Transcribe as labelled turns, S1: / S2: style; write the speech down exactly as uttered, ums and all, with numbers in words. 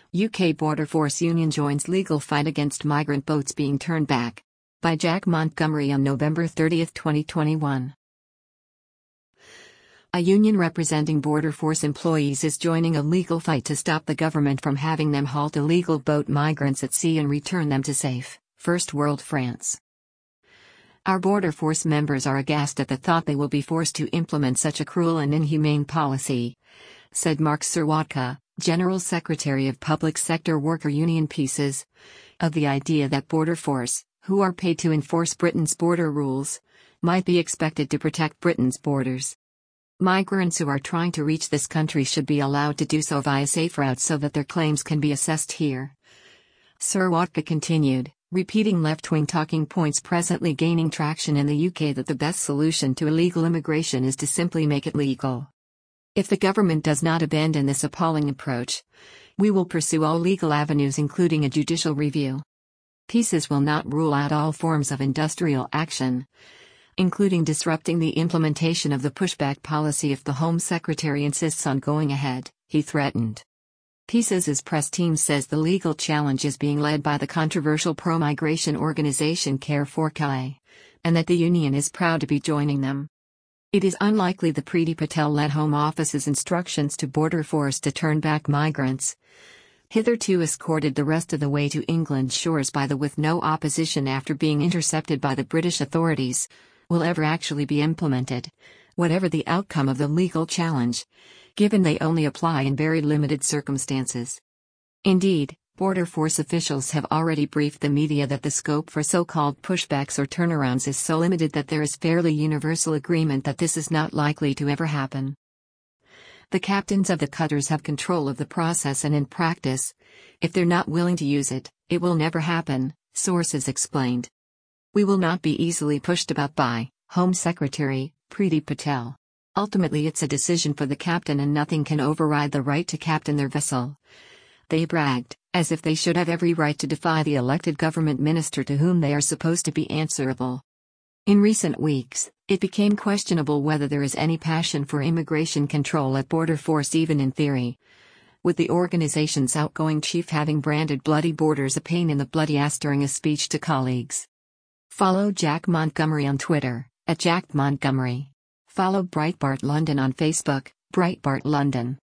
S1: U K Border Force Union joins legal fight against migrant boats being turned back. By Jack Montgomery on November thirtieth, twenty twenty-one. A union representing Border Force employees is joining a legal fight to stop the government from having them halt illegal boat migrants at sea and return them to safe, first world France. Our Border Force members are aghast at the thought they will be forced to implement such a cruel and inhumane policy, said Mark Serwotka, General Secretary of Public Sector Worker Union Pieces, of the idea that Border Force, who are paid to enforce Britain's border rules, might be expected to protect Britain's borders. Migrants who are trying to reach this country should be allowed to do so via safe routes so that their claims can be assessed here. Serwotka continued, repeating left-wing talking points presently gaining traction in the U K that the best solution to illegal immigration is to simply make it legal. If the government does not abandon this appalling approach, we will pursue all legal avenues including a judicial review. Pieces will not rule out all forms of industrial action, including disrupting the implementation of the pushback policy if the Home Secretary insists on going ahead, he threatened. Pieces' press team says the legal challenge is being led by the controversial pro-migration organization Care for Calais, and that the union is proud to be joining them. It is unlikely the Priti Patel-led Home Office's instructions to Border Force to turn back migrants, hitherto escorted the rest of the way to England's shores by the with no opposition after being intercepted by the British authorities, will ever actually be implemented, whatever the outcome of the legal challenge, given they only apply in very limited circumstances. Indeed, Border Force officials have already briefed the media that the scope for so-called pushbacks or turnarounds is so limited that there is fairly universal agreement that this is not likely to ever happen. The captains of the cutters have control of the process and in practice, if they're not willing to use it, it will never happen, sources explained. We will not be easily pushed about by Home Secretary Priti Patel. Ultimately it's a decision for the captain and nothing can override the right to captain their vessel. They bragged, as if they should have every right to defy the elected government minister to whom they are supposed to be answerable. In recent weeks, it became questionable whether there is any passion for immigration control at Border Force even in theory, with the organization's outgoing chief having branded bloody borders a pain in the bloody ass during a speech to colleagues. Follow Jack Montgomery on Twitter, at Jack Montgomery. Follow Breitbart London on Facebook, Breitbart London.